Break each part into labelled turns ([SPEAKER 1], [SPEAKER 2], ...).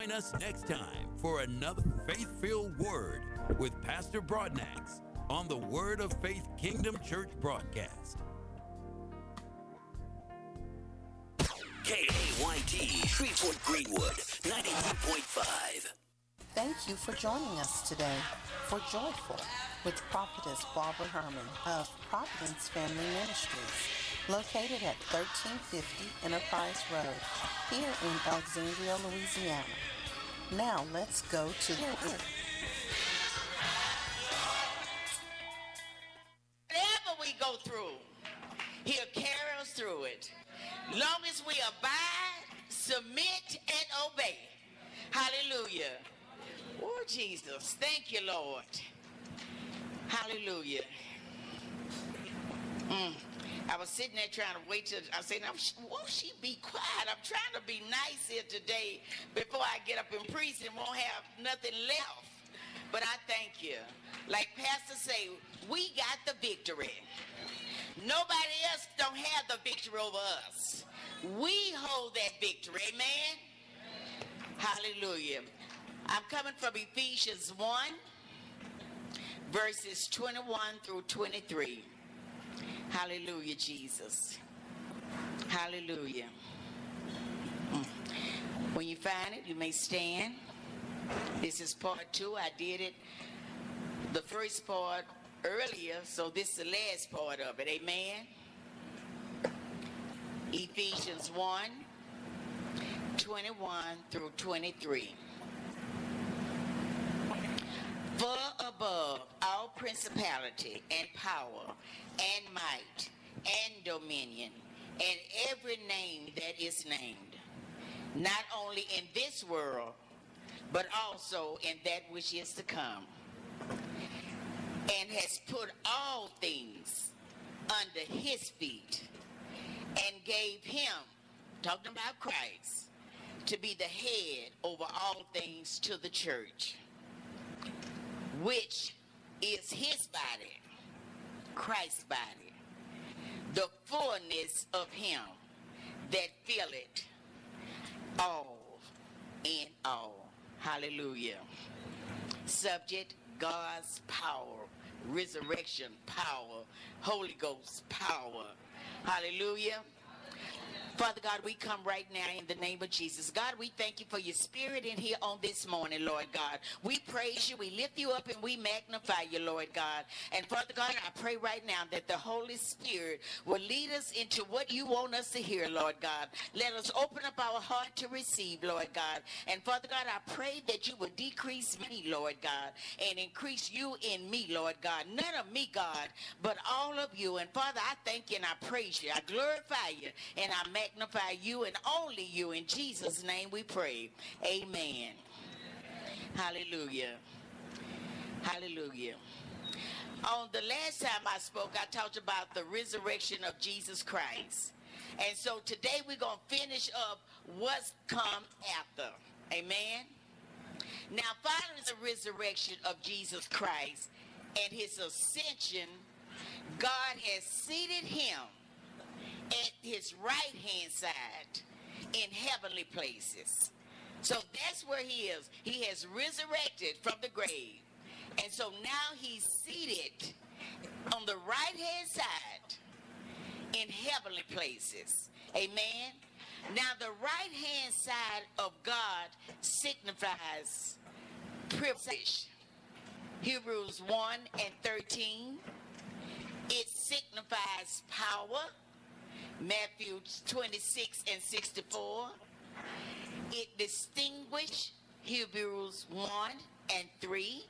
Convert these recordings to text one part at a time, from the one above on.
[SPEAKER 1] Join us next time for another faith-filled word with Pastor Broadnax on the Word of Faith Kingdom Church broadcast.
[SPEAKER 2] KAYT, Shreveport Greenwood, 93.5.
[SPEAKER 3] Thank you for joining us today for Joyful with Prophetess Barbara Herman of Providence Family Ministries, located at 1350 Enterprise Road, here in Alexandria, Louisiana. Now let's go to the
[SPEAKER 4] Whatever we go through, He'll carry us through it. Long as we abide, submit, and obey. Hallelujah. Oh, Jesus. Thank you, Lord. Hallelujah. I was sitting there trying to wait till I said, won't she be quiet? I'm trying to be nice here today before I get up and preach and won't have nothing left. But I thank you. Like Pastor say, we got the victory. Nobody else don't have the victory over us. We hold that victory. Amen? Hallelujah. I'm coming from Ephesians 1, verses 21 through 23. Hallelujah, Jesus. Hallelujah. When you find it, you may stand. This is part 2. I did it, the first part, earlier, so this is the last part of it. Amen. Ephesians 1, 21 through 23. Far above all principality and power and might and dominion and every name that is named, not only in this world, but also in that which is to come, and has put all things under his feet, and gave him, talking about Christ, to be the head over all things to the church, which is his body, Christ's body, the fullness of him that filleth all in all. Hallelujah. Subject, God's power, resurrection power, Holy Ghost power. Hallelujah. Father God, we come right now in the name of Jesus. God, we thank you for your spirit in here on this morning, Lord God. We praise you, we lift you up, and we magnify you, Lord God. And Father God, I pray right now that the Holy Spirit will lead us into what you want us to hear, Lord God. Let us open up our heart to receive, Lord God. And Father God, I pray that you will decrease me, Lord God, and increase you in me, Lord God. None of me, God, but all of you. And Father, I thank you and I praise you. I glorify you and I magnify you and only you. In Jesus' name we pray. Amen. Hallelujah. Hallelujah. On the last time I spoke, I talked about the resurrection of Jesus Christ. And so today we're going to finish up what's come after. Amen. Now, following the resurrection of Jesus Christ and his ascension, God has seated him at his right hand side in heavenly places. So that's where he is. He has resurrected from the grave. And so now he's seated on the right hand side in heavenly places. Amen. Now the right hand side of God signifies privilege. Hebrews 1 and 13. It signifies power. Matthew 26 and 64. It distinguishes. Hebrews 1 and 3.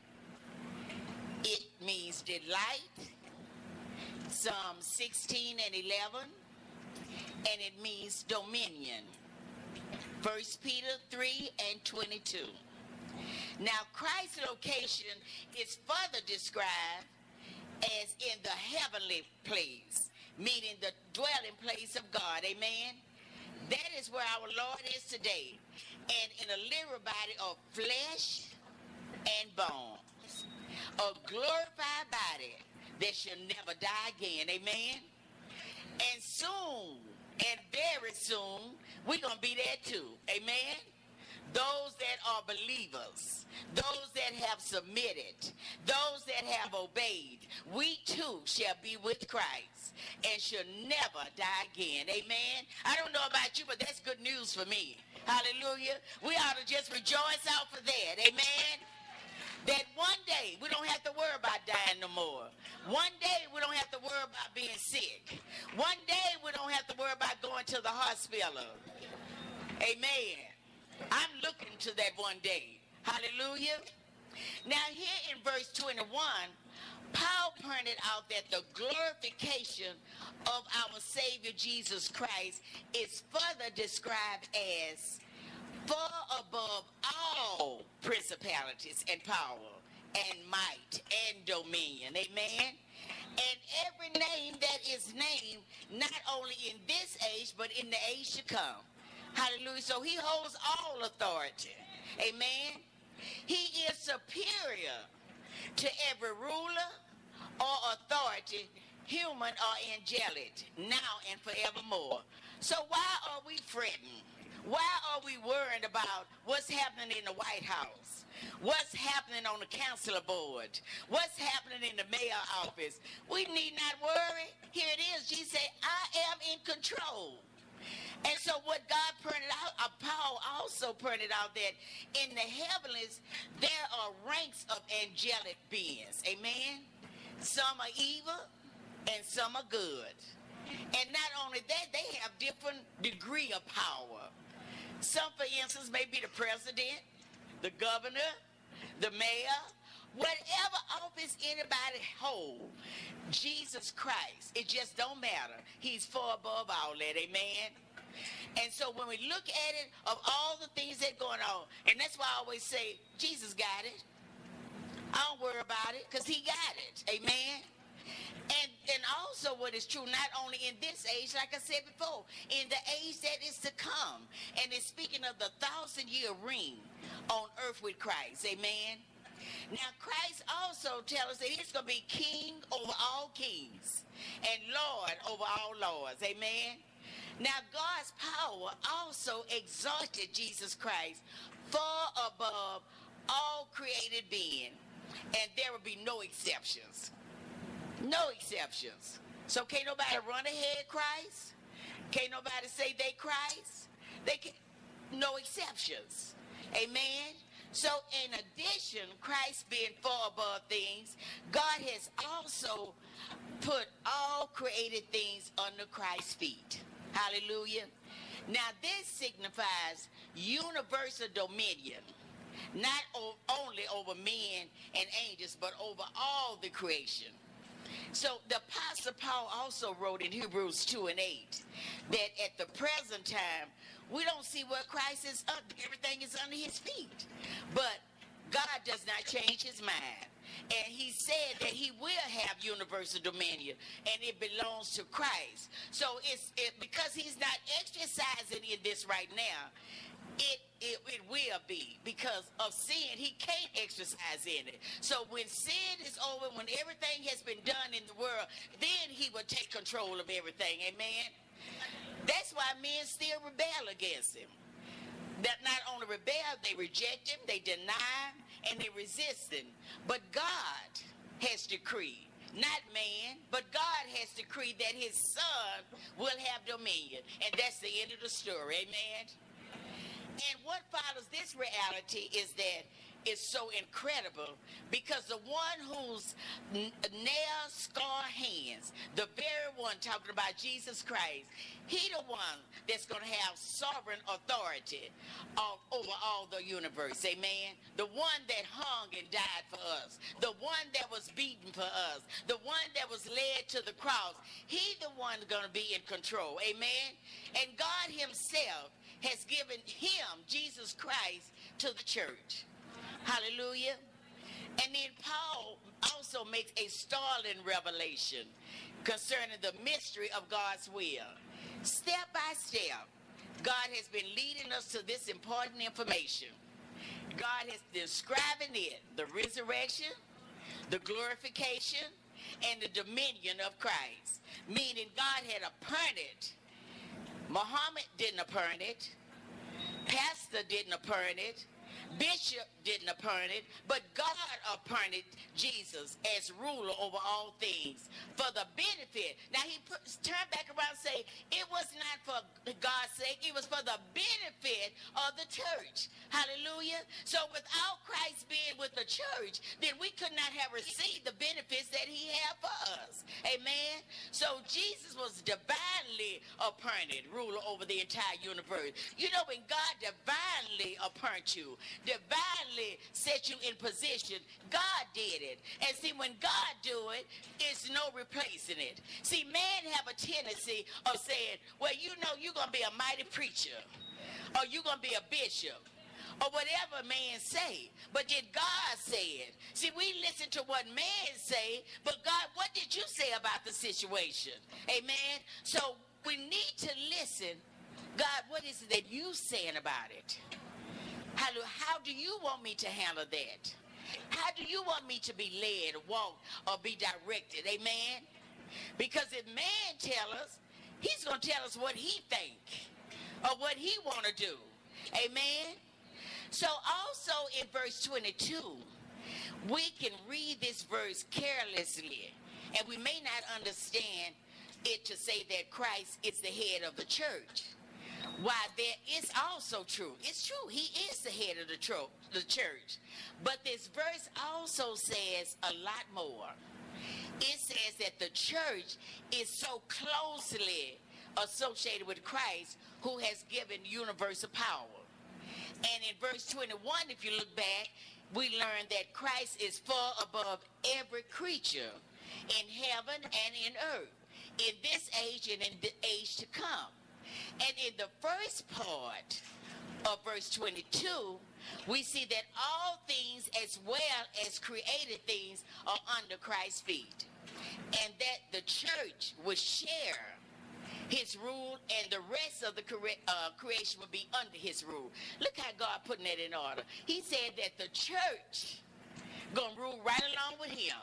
[SPEAKER 4] It means delight. Psalm 16 and 11. And it means dominion. 1 Peter 3 and 22. Now Christ's location is further described as in the heavenly place, meaning the dwelling place of God. Amen. That is where our Lord is today, and in a literal body of flesh and bones, a glorified body that shall never die again. Amen. And soon, and very soon, we're going to be there too. Amen. those that are believers, those that have submitted, those that have obeyed, we too shall be with Christ and shall never die again. Amen. I don't know about you, but that's good news for me. Hallelujah. We ought to just rejoice out for that. Amen. That one day we don't have to worry about dying no more. One day we don't have to worry about being sick. One day we don't have to worry about going to the hospital. Amen. I'm looking to that one day. Hallelujah. Now here in verse 21, Paul pointed out that the glorification of our Savior Jesus Christ is further described as far above all principalities and power and might and dominion. Amen. And every name that is named, not only in this age, but in the age to come. Hallelujah. So he holds all authority. Amen. He is superior to every ruler or authority, human or angelic, now and forevermore. So why are we fretting? Why are we worried about what's happening in the White House? What's happening on the council board? What's happening in the mayor's office? We need not worry. Here it is. Jesus said, I am in control. And so what God pointed out, Paul also pointed out that in the heavens, there are ranks of angelic beings. Amen? Some are evil and some are good. And not only that, they have different degree of power. Some, for instance, may be the president, the governor, the mayor, whatever office anybody hold, Jesus Christ, it just don't matter. He's far above all that, amen? And so when we look at it, of all the things that are going on, and that's why I always say, Jesus got it. I don't worry about it, because he got it, amen? And also what is true, not only in this age, like I said before, in the age that is to come. And it's speaking of the 1,000-year reign on earth with Christ. Amen. Now, Christ also tells us that he's going to be king over all kings and Lord over all lords. Amen. Now, God's power also exalted Jesus Christ far above all created being. And there will be no exceptions. No exceptions. So can't nobody run ahead Christ? Can't nobody say they Christ? They can, no exceptions. Amen. So in addition, Christ being far above things, God has also put all created things under Christ's feet. Hallelujah. Now this signifies universal dominion, not only over men and angels, but over all the creation. So the Apostle Paul also wrote in Hebrews 2 and 8 that at the present time, we don't see where Christ is up. Everything is under his feet. But God does not change his mind. And he said that he will have universal dominion, and it belongs to Christ. So because he's not exercising in this right now, it will be because of sin. He can't exercise in it. So when sin is over, when everything has been done in the world, then he will take control of everything. Amen. That's why men still rebel against him. That not only rebel, they reject him, they deny him, and they resist him. But God has decreed, not man, but God has decreed that his son will have dominion. And that's the end of the story. Amen. And what follows this reality is that it's so incredible because the one whose nail-scarred hands, the very one talking about Jesus Christ, he the one that's going to have sovereign authority over all the universe, amen? The one that hung and died for us, the one that was beaten for us, the one that was led to the cross, he the one going to be in control, amen? And God himself has given him, Jesus Christ, to the church. Hallelujah. And then Paul also makes a startling revelation concerning the mystery of God's will. Step by step, God has been leading us to this important information. God has describing it, the resurrection, the glorification, and the dominion of Christ. Meaning God had appointed. Muhammad didn't appoint it. Pastor didn't appoint it. Bishop didn't appoint it, but God appointed Jesus as ruler over all things for the benefit. Now he turned back around and say, it was not for God's sake, it was for the benefit of the church. Hallelujah. So without Christ being with the church, then we could not have received the benefits that he had for us. Amen. So Jesus was divinely appointed ruler over the entire universe. You know, when God divinely appoints you, divinely set you in position, God did it. And see, when God do it, it's no replacing it. See, man have a tendency of saying, well, you know, you're going to be a mighty preacher, or you're going to be a bishop, or whatever man say. But did God say it? See, we listen to what man say, but God, what did you say about the situation? Amen. So we need to listen. God, what is it that you saying about it? How do you want me to handle that? How do you want me to be led, walk, or be directed? Amen? Because if man tell us, he's going to tell us what he think or what he want to do. Amen? So also in verse 22, we can read this verse carelessly, and we may not understand it to say that Christ is the head of the church. Why, there is also true. It's true. He is the head of the church. But this verse also says a lot more. It says that the church is so closely associated with Christ, who has given universal power. And in verse 21, if you look back, we learn that Christ is far above every creature in heaven and in earth, in this age and in the age to come. And in the first part of verse 22, we see that all things as well as created things are under Christ's feet, and that the church would share his rule, and the rest of the creation would be under his rule. Look how God putting that in order. He said that the church gonna rule right along with him.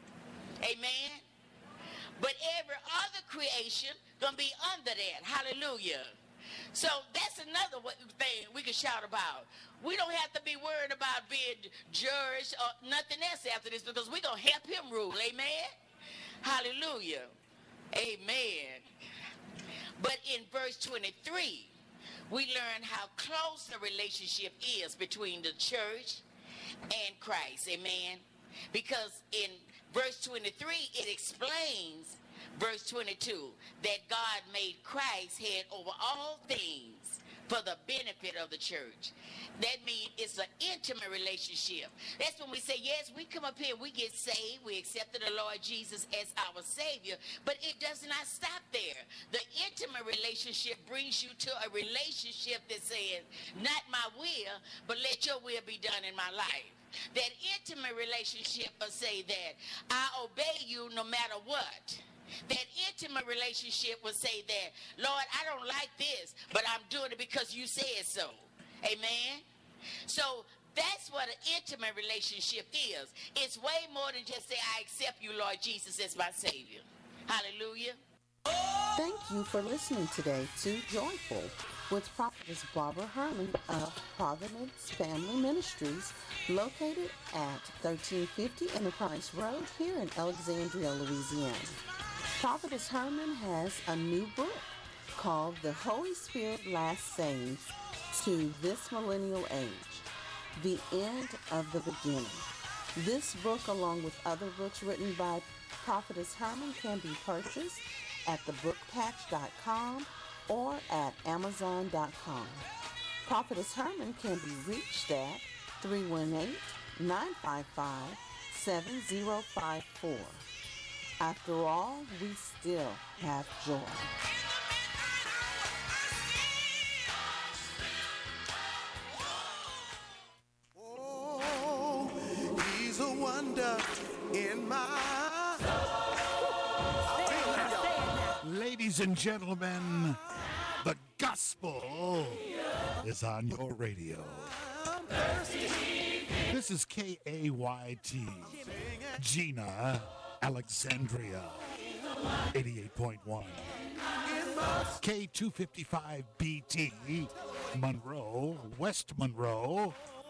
[SPEAKER 4] Amen. But every other creation gonna be under that. Hallelujah. So that's another thing we can shout about. We don't have to be worried about being judged or nothing else after this, because we're gonna help him rule. Amen. Hallelujah. Amen. But in verse 23, we learn how close the relationship is between the church and Christ. Amen. Because in verse 23, it explains verse 22, that God made Christ head over all things for the benefit of the church. That means it's an intimate relationship. That's when we say, yes, we come up here, we get saved, we accepted the Lord Jesus as our Savior, but it does not stop there. The intimate relationship brings you to a relationship that says, not my will, but let your will be done in my life. That intimate relationship will say that I obey you no matter what. That intimate relationship will say that, Lord, I don't like this, but I'm doing it because you said so. Amen. So that's what an intimate relationship is. It's way more than just say, I accept you, Lord Jesus, as my Savior. Hallelujah.
[SPEAKER 3] Thank you for listening today to Joyful with Prophetess Barbara Herman of Providence Family Ministries, located at 1350 Enterprise Road here in Alexandria, Louisiana. Prophetess Herman has a new book called The Holy Spirit Last Sayings to This Millennial Age, The End of the Beginning. This book, along with other books written by Prophetess Herman, can be purchased at thebookpatch.com or at amazon.com. Prophetess Herman can be reached at 318-955-7054. After all, we still have joy.
[SPEAKER 5] Oh, he's a wonder in my
[SPEAKER 6] Ladies and gentlemen, the gospel is on your radio. This is KAYT, Gina, Alexandria, 88.1. K255BT, Monroe, West Monroe,